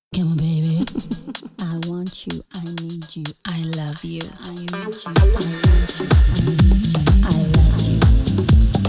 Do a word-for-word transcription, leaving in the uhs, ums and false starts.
Come on, baby. I want you. I need you. I love you. I need you. I want you. I need you. I love you.